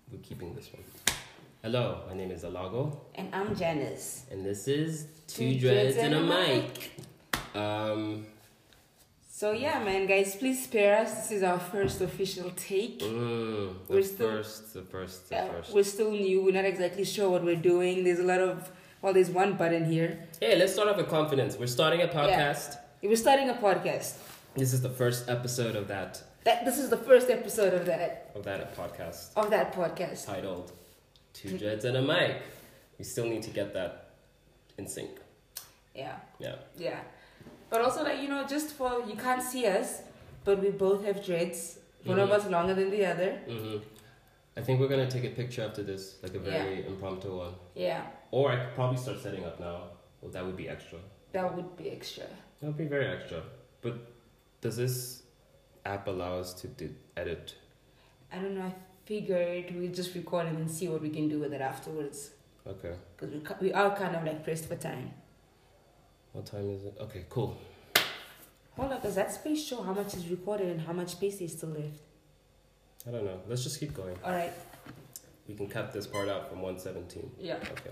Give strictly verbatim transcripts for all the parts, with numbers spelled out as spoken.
We're keeping this one. Hello, my name is Alago. And I'm Janice. And this is Two, Two Dreads, Dreads and a and a Mic. Um, So yeah, man, guys, please spare us. This is our first official take. mm, the We're still- first, the first, the Uh, first. we're still new. We're not exactly sure what we're doing. There's a lot of, well, there's one button here. Hey, let's start off with confidence. We're starting a podcast. We're starting a podcast. This is the first episode of that, That this is the first episode of that of that podcast of that podcast. titled Two Dreads and a Mic. We still need to get that in sync. Yeah, Yeah. yeah. But also, like, you know, just for you can't see us, but we both have dreads. One of Mhm. us longer than the other. Mm-hmm. I think we're gonna take a picture after this, like a very impromptu one. Yeah, Or I could probably start setting up now. Well, that would be extra. that would be extra. That would be very extra. But does this app allow us to do, edit? I don't know. I figured we just record and then see what we can do with it afterwards. Okay. Because we, ca- we are kind of like pressed for time. What time is it? Okay, cool. Hold on, does that space show how much is recorded and how much space is still left? I don't know. Let's just keep going. Alright. We can cut this part out from one seventeen. Yeah. Okay.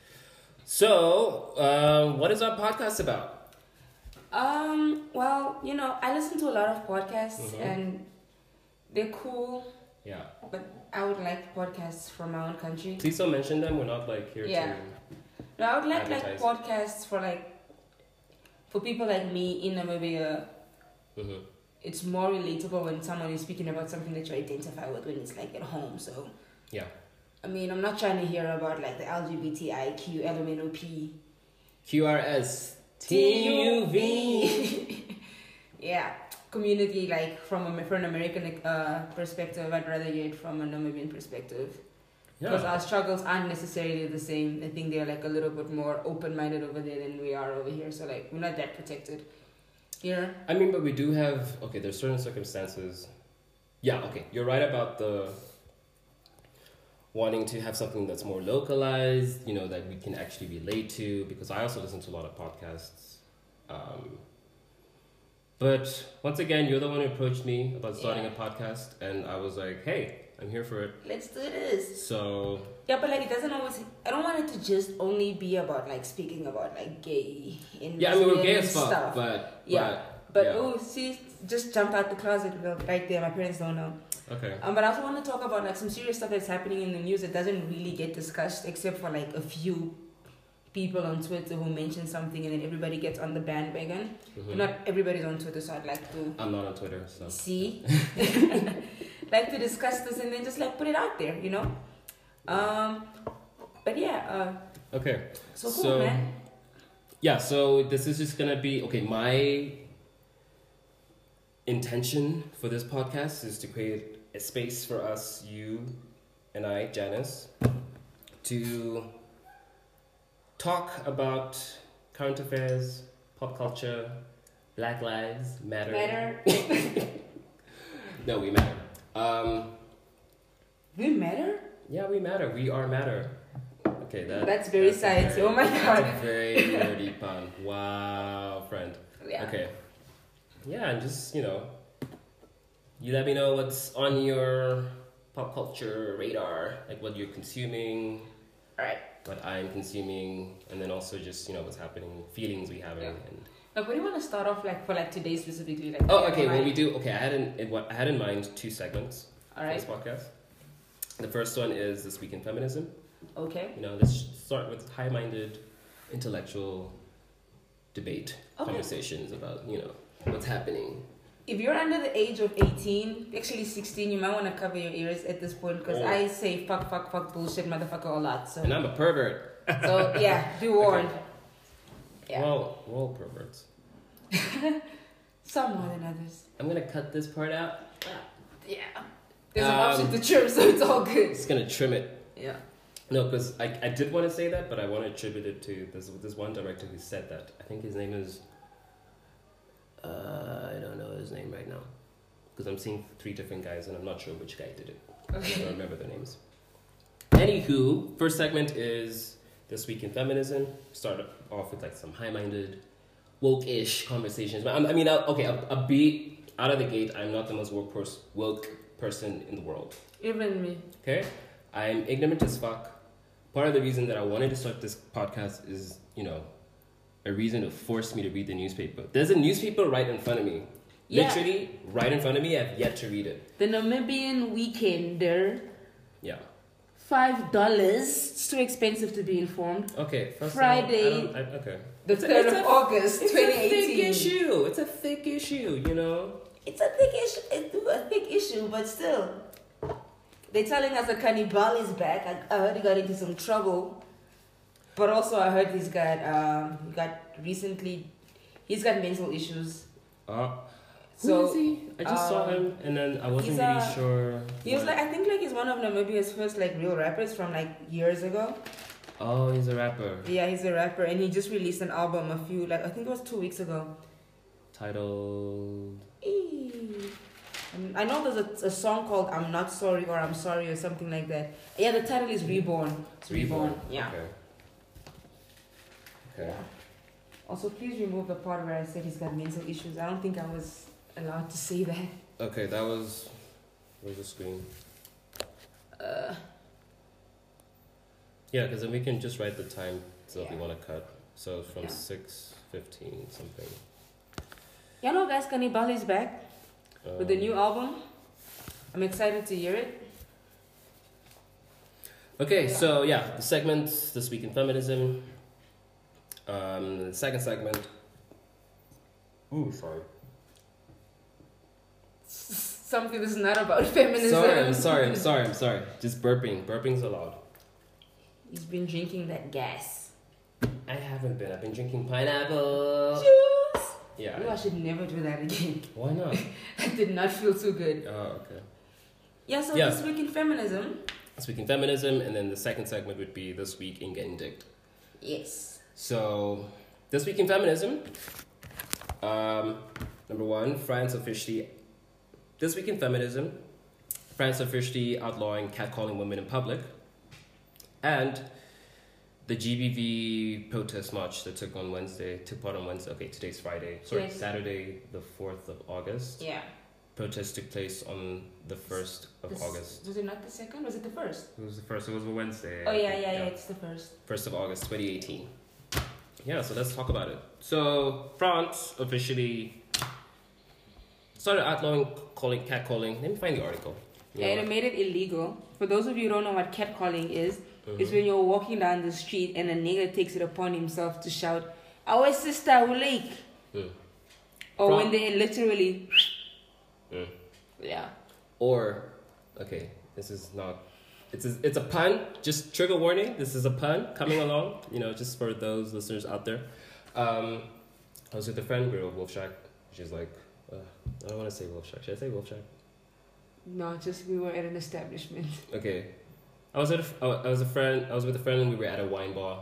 So, um, what is our podcast about? Um, well, you know, I listen to a lot of podcasts Mhm. and they're cool, Yeah. but I would like podcasts from my own country. Please don't mention them. We're not like here Yeah. to. No, I would like like Advertise. podcasts for like for people like me in Namibia. Mm-hmm. It's more relatable when someone is speaking about something that you identify with when it's like at home. So Yeah. I mean, I'm not trying to hear about like the L G B T I Q L M N O P Q R S T U V. Yeah, community like from a from an American uh, perspective. I'd rather hear it from a Namibian perspective because Yeah. our struggles aren't necessarily the same. I think they're like a little bit more open minded over there than we are over here. So like we're not that protected. Here, I mean, but we do have, okay, there's certain circumstances. Yeah, okay, you're right about the wanting to have something that's more localized, you know, that we can actually relate to, because I also listen to a lot of podcasts. Um, but once again, you're the one who approached me about starting Yeah. a podcast, and I was like, hey, I'm here for it. let's do this. So, Yeah, but like it doesn't always. I don't want it to just only be about like speaking about like gay and yeah, I mean, we're gay lesbian as fuck, stuff. but, Yeah. But yeah. oh, see, just jumped out the closet well, right there. My parents don't know. okay. Um, but I also want to talk about like some serious stuff that's happening in the news that doesn't really get discussed, except for like a few people on Twitter who mention something and then everybody gets on the bandwagon. Mhm. Not everybody's on Twitter, so I'd like to I'm not on Twitter, so. see, like to discuss this and then just like put it out there, you know. Um, but yeah. Uh, Okay. so cool, So- man. Yeah, so this is just gonna be okay. My intention for this podcast is to create a space for us, you and I, Janice, to talk about current affairs, pop culture, Black Lives Matter. Matter. No, we matter. Um, We matter. yeah, we matter. We are matter. Okay, that, That's very a sciencey. very- Oh my that's God. a very nerdy pun. Wow, friend. Yeah. Okay. Yeah, and just, you know, you let me know what's on your pop culture radar, like what you're consuming, Alright. what I'm consuming, and then also just, you know, what's happening, feelings we having. Yeah. And Like, what do you want to start off like for like today specifically? Like. oh, yeah, okay. Well, right. we do. Okay, I had in in what I had in mind two segments All for right. this podcast. The first one is This Week in Feminism. Okay. You know, let's start with high-minded, intellectual debate, Okay. conversations about, you know, what's happening. If you're under the age of eighteen, actually sixteen, you might want to cover your ears at this point because Oh. I say fuck, fuck, fuck, bullshit, motherfucker a lot. So, And I'm a pervert. so yeah, be warned. Yeah. Well, we're all perverts. Some more than others. I'm gonna cut this part out. Yeah. There's an Um, option to trim, so it's all good. It's gonna trim it. Yeah. No, because I, I did want to say that, but I want to attribute it to this this one director who said that. I think his name is. Uh, I don't know his name right now, because I'm seeing three different guys and I'm not sure which guy did it. I don't Okay. remember their names. Anywho, first segment is This Week in Feminism. Start off with like some high-minded, woke-ish conversations. But I'm, I mean, I'll, okay, I'll, I'll be out of the gate. I'm not the most woke, pers- woke person in the world. Even me. Okay, I'm ignorant as fuck. Part of the reason that I wanted to start this podcast is, you know, a reason to force me to read the newspaper. There's a newspaper right in front of me. Yeah. Literally right in front of me. I've yet to read it. The Namibian Weekender. Yeah. Five dollars. It's too expensive to be informed. Okay. First Friday. Of all, I don't, I, okay. The It's a- third it's of a- August, It's twenty a thick eighteen. issue. It's a thick issue, you know? It's a big issue. It's a big issue, but still, they're telling us that Cannibal is back. I, I heard he got into some trouble, but also I heard he's got um he got recently he's got mental issues. Uh, So who is he? I just saw um, him and then I wasn't he's really a- sure. He was what- like I think like he's one of Namibia's first like real rappers from like years ago. Oh, he's a rapper. Yeah, he's a rapper, and he just released an album a few like I think it was two weeks ago. Titled. Eee. Um, I know there's a, a song called "I'm Not Sorry" or "I'm Sorry" or something like that. Yeah, the title is Reborn. It's Reborn. Yeah. Okay. Okay. Yeah. Also, please remove the part where I said he's got mental issues. I don't think I was allowed to say that. Okay, that was. Where's the screen? Uh, Yeah, because then we can just write the time so if we Yeah. want to cut. So from Yeah. six fifteen something. you know, guys, Cannibal is back with the Um, new album. I'm excited to hear it. Okay, Yeah. so yeah, the segment this week in feminism. Um, the second segment. Ooh, sorry. Something that's not about feminism. Sorry, I'm sorry, I'm sorry, I'm sorry. Just burping. Burping's allowed. He's been drinking that gas. I haven't been. I've been drinking pineapple. Juice. Yeah. Ooh, I should never do that again. Why not? It did not feel too good. Oh, okay. Yeah, so Yeah. this week in feminism. This week in feminism, and then the second segment would be this week in getting dicked. Yes. So, this week in feminism, um, number one, France officially. This week in feminism, France officially outlawing catcalling women in public, and the G B V protest march that took on Wednesday, took part on Wednesday. Okay, today's Friday. Sorry, Yes. Saturday, the fourth of August. Yeah. Protest took place on the first of This- August. Was it not the second? Was it the first? It was the first. It was a Wednesday. Oh yeah, yeah, yeah. It's the first. First of August, twenty eighteen. Yeah, so let's talk about it. So France officially started outlawing calling catcalling. Let me find the article. You Yeah, know it made it illegal. For those of you who don't know what catcalling is, what? it's Mhm. when you're walking down the street and a nigger takes it upon himself to shout, "Our sister Lake," Mm. or From- when they literally, Mm. yeah. Or, okay, this is not. It's a, it's a pun. Just trigger warning. This is a pun coming along. You know, just for those listeners out there. Um, I was with a friend. We were at Wolf Shack. She's like, uh, I don't want to say Wolf Shack. Should I say Wolf Shack? No, just we were at an establishment. Okay, I was at a, I was a friend. I was with a friend and we were at a wine bar.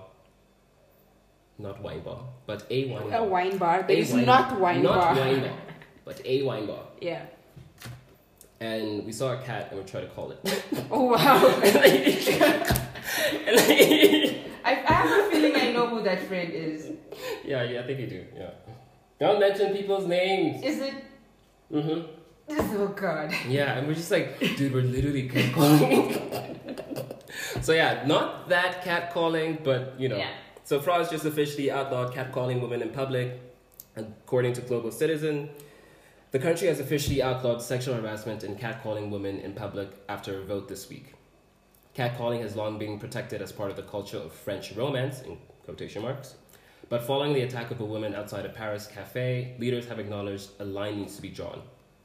Not wine bar, but a wine bar. A wine bar. That A is not wine not bar. wine bar, but a wine bar. Yeah. And we saw a cat and we tried to call it. Oh wow. and like, and like, I, I have a feeling I know who that friend is. yeah, yeah, I think you do. Yeah. Don't mention people's names. Is it? Mhm. Oh god. Yeah, and we're just like, dude, we're literally catcalling. So yeah, not that catcalling, but you know. Yeah. So France just officially outlawed catcalling women in public, according to Global Citizen. The country has officially outlawed sexual harassment and catcalling women in public after a vote this week. Catcalling has long been protected as part of the culture of French romance, in quotation marks. But following the attack of a woman outside a Paris cafe, leaders have acknowledged a line needs to be drawn.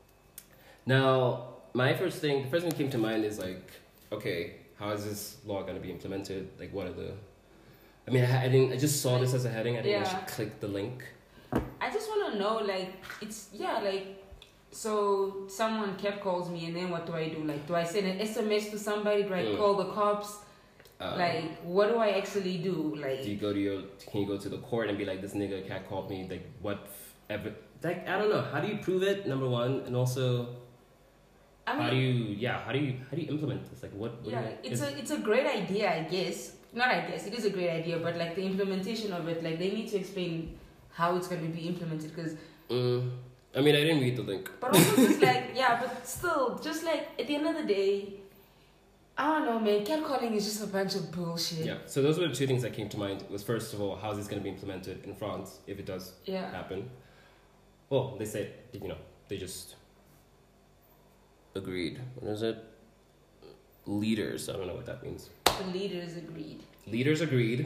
Now, my first thing, the first thing that came to mind is like, okay, how is this law going to be implemented? Like, what are the... I mean, I, I didn't. I just saw this as a heading. I didn't Yeah. actually click the link. I just want to know, like, it's, yeah, like, so someone kept calls me, and then what do I do? Like, do I send an S M S to somebody? Do I Mm. call the cops? Um, Like, what do I actually do? do Like, you go to your? Can you go to the court and be like, this nigga cat called me? Like, what? Ever? Like, I don't know. How do you prove it? Number one, and also, I mean, how do you? Yeah, how do you? How do you implement this? Like, what? what yeah, do like, you, it's is- a it's a great idea, I guess. Not I guess it is a great idea, but like the implementation of it, like they need to explain how it's going to be implemented. Because, Mm, I mean, I didn't read the link. but also just like yeah, but still, just like at the end of the day, I don't know, man. Catcalling is just a bunch of bullshit. Yeah. So those were the two things that came to mind. Was first of all, how is this going to be implemented in France if it does Yeah. happen? Well, they said, you know, they just agreed. What is it? Leaders. I don't know what that means. The leaders agreed. Leaders agreed.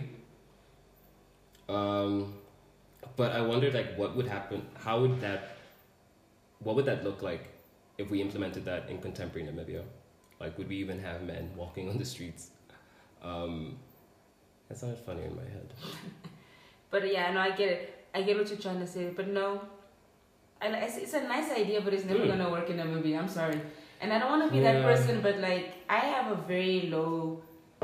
Um, but I wondered, like, what would happen? How would that? What would that look like if we implemented that in contemporary Namibia? Like, would we even have men walking on the streets? Um, that sounded funny in my head. But yeah, no, I get it. I get what you're trying to say, but no. And it's, it's a nice idea, but it's never Mm. gonna work in a movie. I'm sorry, and I don't want to be Yeah. that person, but like I have a very low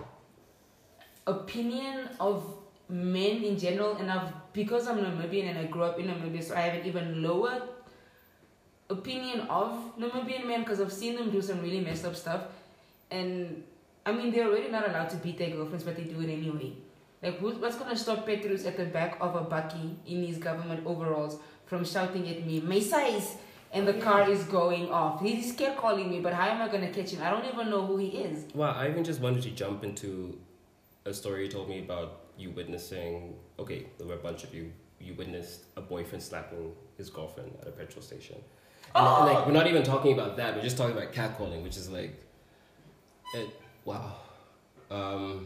opinion of men in general, and I've because I'm Namibian and I grew up in Namibia, so I have an even lower opinion of Namibian men because I've seen them do some really messed up stuff, and I mean they're already not allowed to beat their girlfriends, but they do it anyway. Like who's, what's gonna stop Petrus at the back of a bakkie in his government overalls from shouting at me, "My size," and the car is going off? He's scared calling me, but how am I gonna catch him? I don't even know who he is. Well, I even just wanted to jump into a story you told me about you witnessing. Okay, there were a bunch of you. You witnessed a boyfriend slapping his girlfriend at a petrol station. And, Oh! and like we're not even talking about that. We're just talking about catcalling, which is like, it, wow. Um,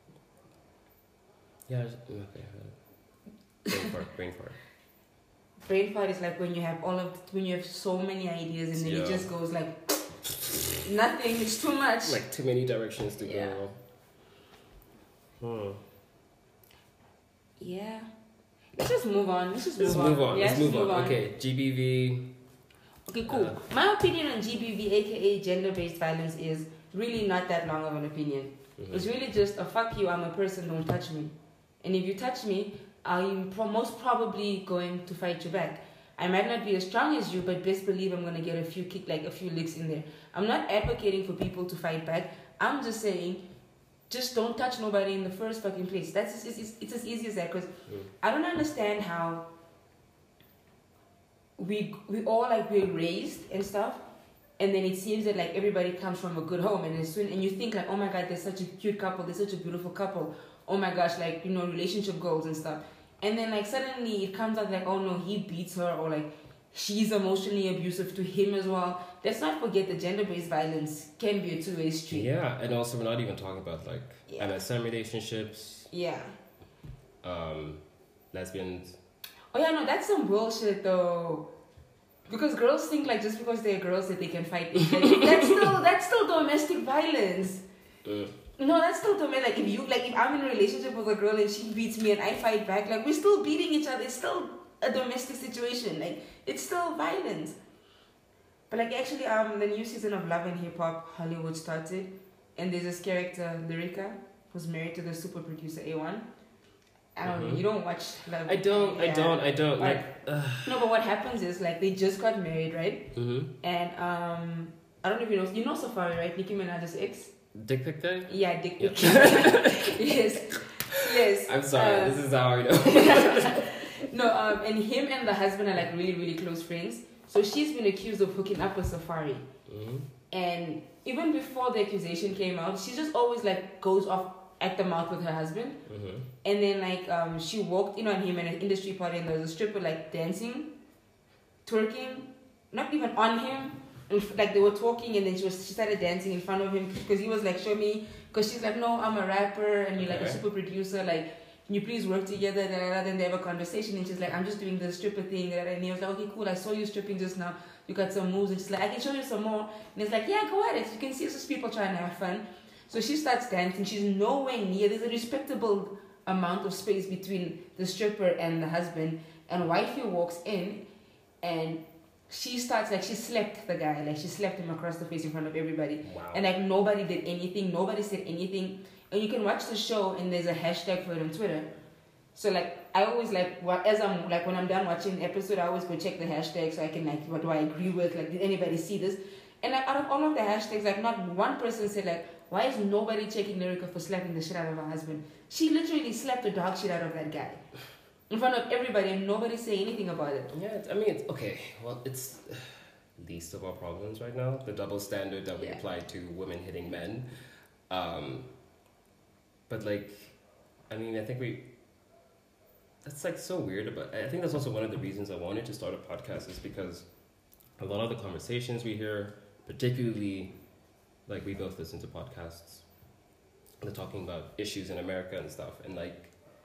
yeah. Okay. Brain fart. Brain fart. Brain fart is like when you have all of when you have so many ideas and then Yeah. it just goes like nothing. It's too much. Like too many directions to Yeah. go. Hmm. Yeah. Let's just move on. Let's just Let's move, move on. Yeah, Let's move on. Okay, G B V. Okay, cool. Uh, My opinion on G B V, aka gender-based violence, is really not that long of an opinion. Mhm. It's really just a fuck you. I'm a person. Don't touch me. And if you touch me, I'm pro- most probably going to fight you back. I might not be as strong as you, but best believe I'm gonna get a few kick, like a few licks in there. I'm not advocating for people to fight back. I'm just saying, just don't touch nobody in the first fucking place. That's just, it's, it's, it's as easy as that. Because Mm. I don't understand how we we all like we're raised and stuff, and then it seems that like everybody comes from a good home, and as soon and you think like, oh my god, they're such a cute couple, they're such a beautiful couple. Oh my gosh, like, you know, relationship goals and stuff. And then like suddenly it comes out like, oh no, he beats her, or like she's emotionally abusive to him as well. Let's not forget that gender-based violence can be a two-way street. Yeah, and also we're not even talking about like Yeah. M S M relationships, Yeah. um, lesbians. Oh yeah, no, that's some bullshit though. Because girls think like just because they're girls that they can fight. Like, that's still that's still domestic violence. Uh, No, that's still domestic. Like if you like if I'm in a relationship with a girl and she beats me and I fight back, like we're still beating each other. It's still a domestic situation. Like it's still violence. But like actually, um, the new season of Love and Hip Hop Hollywood started, and there's this character Lyrica who's married to the super producer A one. I don't know. Mhm. You don't watch Love. I don't, I Yeah. don't, I don't. Like, Like, uh, No, but what happens is like they just got married, right? mm-hmm. And um, I don't know if you know. You know Safari, right? Nicki Minaj's ex. Dick pic day? Yeah, Dick. Yeah. yes, yes. I'm sorry, Uh, this is how I know. no, um, and him and the husband are like really, really close friends. So she's been accused of hooking up with Safari. Mm-hmm. And even before the accusation came out, she just always like goes off at the mouth with her husband. Mm-hmm. And then like um, she walked in on him at an industry party, and there was a stripper like dancing, twerking, not even on him. And, like they were talking, and then she was she started dancing in front of him because he was like, show me, because she's like, no, I'm a rapper and you're like a Okay. super producer, like can you please work together? Da, da, da. Then they have a conversation, and she's like, I'm just doing the stripper thing. Da, da, da. And he was like, okay, cool, I saw you stripping just now. You got some moves. And she's like, I can show you some more. And he's like, yeah, go at it. You can see it's just people trying to have fun. So she starts dancing. She's nowhere near. There's a respectable amount of space between the stripper and the husband. And wifey walks in, and she starts like she slapped the guy. Like she slapped him across the face in front of everybody. Wow. And like nobody did anything. Nobody said anything. And you can watch the show, and there's a hashtag for it on Twitter. So like I always like what as I'm like when I'm done watching the episode, I always go check the hashtag so I can like what do I agree with? Like did anybody see this? And like out of all of the hashtags, like not one person said like, why is nobody checking Lyrica for slapping the shit out of her husband? She literally slapped the dog shit out of that guy in front of everybody, and nobody say anything about it. Yeah, it's, I mean, it's okay. Well, it's least of our problems right now. The double standard that we Yeah. apply to women hitting men. Um, but like, I mean, I think we. That's like so weird, but I think that's also one of the reasons I wanted to start a podcast is because a lot of the conversations we hear, particularly, like we both listen to podcasts, they're talking about issues in America and stuff, and like,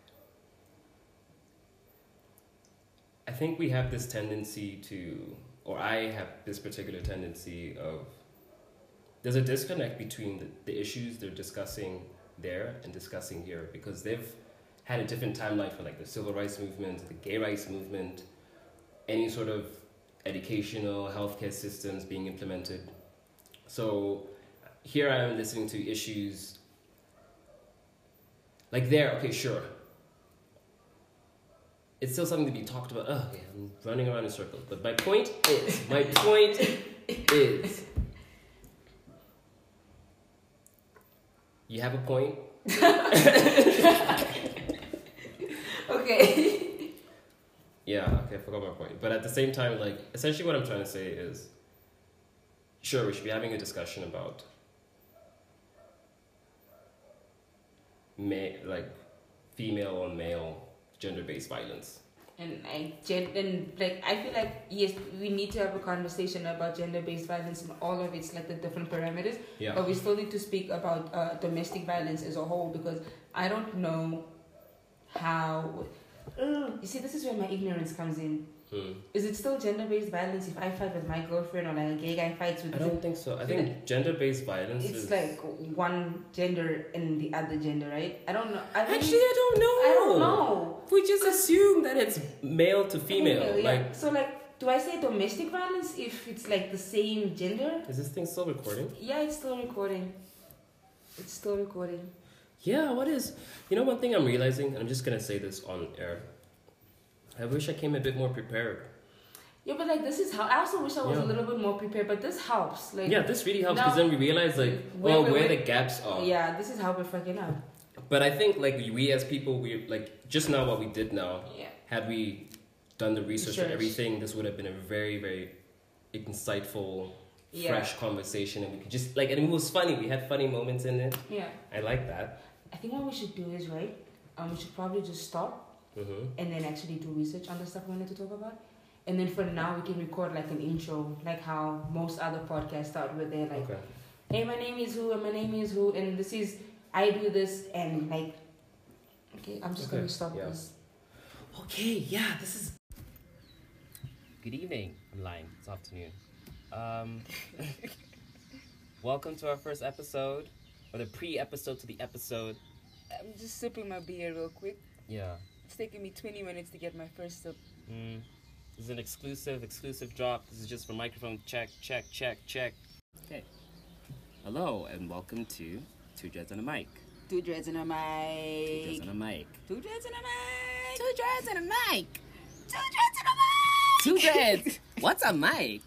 I think we have this tendency to, or I have this particular tendency of, there's a disconnect between the, the issues they're discussing there and discussing here, because they've had a different timeline for like the civil rights movement, the gay rights movement, any sort of educational healthcare systems being implemented. So here I am listening to issues like there, okay, sure. It's still something to be talked about. Oh, yeah, I'm running around in circles. But my point is, my point is, you have a point? Okay. Yeah, okay, I forgot my point. But at the same time, like, essentially what I'm trying to say is, sure, we should be having a discussion about, ma- like, female on male gender-based violence. And I gen- and like I feel like yes, we need to have a conversation about gender-based violence and all of its like the different parameters. Yeah. But we still need to speak about uh, domestic violence as a whole because I don't know how. Uh, you see, this is where my ignorance comes in. Hmm. Is it still gender-based violence if I fight with my girlfriend or like a gay guy fights with? I don't think so. I think gender-based violence it's is... like one gender and the other gender, right? I don't know. I really, Actually, I don't know. I don't know. We just assume that it's male to female. Female, yeah. Like, So like, do I say domestic violence if it's like the same gender? is this thing still recording? Yeah, it's still recording. It's still recording. Yeah, what is... You know one thing I'm realizing, and I'm just going to say this on air. I wish I came a bit more prepared. Yeah, but like this is how... I also wish I was Yeah. a little bit more prepared, but this helps. Like Yeah, this really helps now- because then we realize like, Wait, well, wait, where wait. the gaps are. Yeah, this is how we're fucking up. But I think like we as people, we like just now what we did now. Yeah. Had we done the research Research. and everything, this would have been a very, very insightful, Yeah. fresh conversation, and we could just like, and it was funny. We had funny moments in it. Yeah. I like that. I think what we should do is, right, um, we should probably just stop Mm-hmm. and then actually do research on the stuff we wanted to talk about. And then for now, we can record like an intro, like how most other podcasts start with their like, Okay. hey, my name is who, and my name is who, and this is, I do this, and like, okay, I'm just Okay, gonna stop yeah. this. Okay. Yeah. This is. Good evening. I'm lying. It's afternoon. Um. Welcome to our first episode, or the pre-episode to the episode. I'm just sipping my beer real quick. Yeah. It's taking me twenty minutes to get my first sip. Mm. This is an exclusive, exclusive drop. This is just for microphone check, check, check, check. Okay. Hello, and welcome to Two Dreads on a Mic. Two dreads and a Two Dreads mic. on a Mic. Two dreads and a mic. Two dreads and a mic. Two dreads and a mic. Two dreads. What's a mic?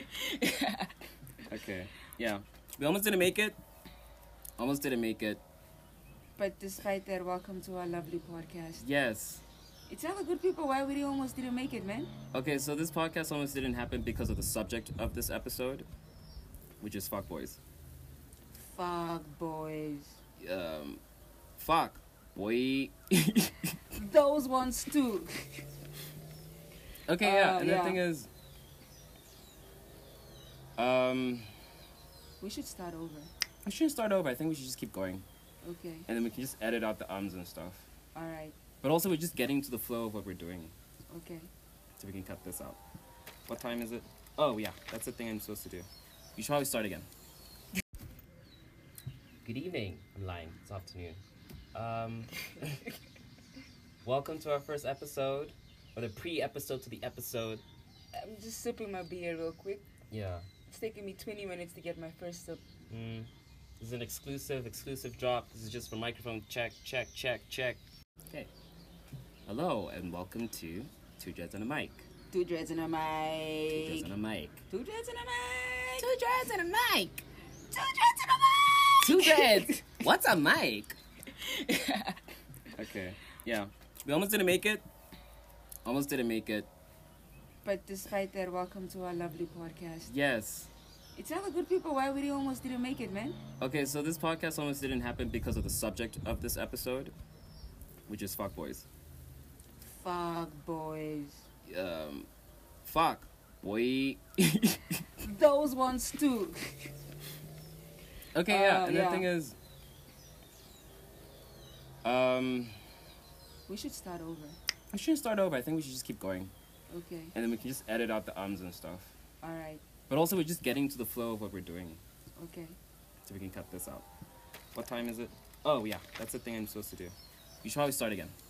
Okay. Yeah. We almost didn't make it. Almost didn't make it. But despite that, welcome to our lovely podcast. Yes. It's all the good people. Why we almost didn't make it, man? Okay, so this podcast almost didn't happen because of the subject of this episode, which is fuck boys. Fuck boys. Um, fuck boy. Those ones too. Okay, yeah. Uh, and yeah. the thing is, um, We should start over. we shouldn't start over. I think we should just keep going, Okay. and then we can just edit out the ums and stuff. All right. But also, we're just getting to the flow of what we're doing, Okay. so we can cut this out. What time is it? Oh yeah, that's the thing I'm supposed to do. You should probably start again. Good evening. I'm lying. It's afternoon. Um, welcome to our first episode, or the pre-episode to the episode. I'm just sipping my beer real quick. Yeah. It's taking me twenty minutes to get my first sip. Mm. This is an exclusive, exclusive drop. This is just for microphone check, check, check, check. Okay. Hello, and welcome to Two Dreads on a Mic. Two dreads and a Two Dreads mic. on a Mic. Two dreads and a mic. Two dreads and a mic. Two dreads and a mic. Two dreads. What's a mic? Okay. Yeah. We almost didn't make it. Almost didn't make it. But despite that, welcome to our lovely podcast. Yes. It's all the good people why we almost didn't make it, man. Okay, so this podcast almost didn't happen because of the subject of this episode, which is fuck boys. Fuck boys. Um, fuck boy. Those ones too. Okay, yeah, Uh, and yeah. the thing is, um, We should start over. we shouldn't start over. I think we should just keep going, Okay. and then we can just edit out the ums and stuff. All right. But also, we're just getting to the flow of what we're doing, Okay. so we can cut this out. What time is it? Oh yeah, that's the thing I'm supposed to do. You should probably start again.